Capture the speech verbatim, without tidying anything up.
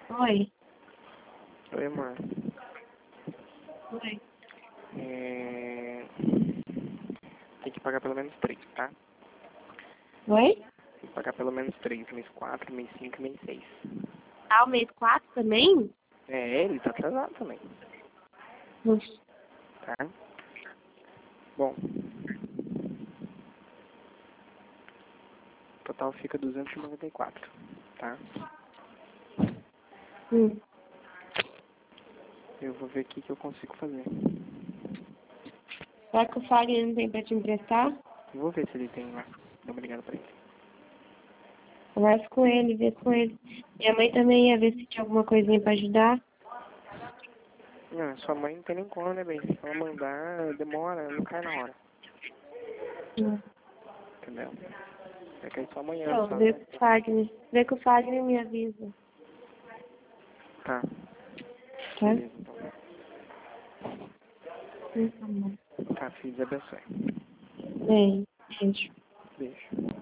Oi. Oi, amor. Oi. É... Tem que pagar pelo menos três, tá? Oi? Tem que pagar pelo menos três. Mês quatro, mês cinco, mês seis. Ah, o mês quatro também? É, ele tá atrasado também, Ux. tá? Bom. O total fica duzentos e noventa e quatro, tá? Hum. Eu vou ver o que que eu consigo fazer. Será que o Fagner não tem pra te emprestar? Eu vou ver se ele tem lá. Dá uma ligada pra ele. Conversa com ele, vê com ele. Minha mãe também ia ver se tinha alguma coisinha pra ajudar. Não, sua mãe não tem nem como, né, bem? Se ela mandar, demora, não cai na hora. Hum. Entendeu? É que é só amanhã, Então, só, vê né? com o Fagner. Vê com o Fagner e me avisa. Tá. Tá? Beleza, então. Então, tá bom. Tá, filhos, abençoe. Bem, beijo. Beijo.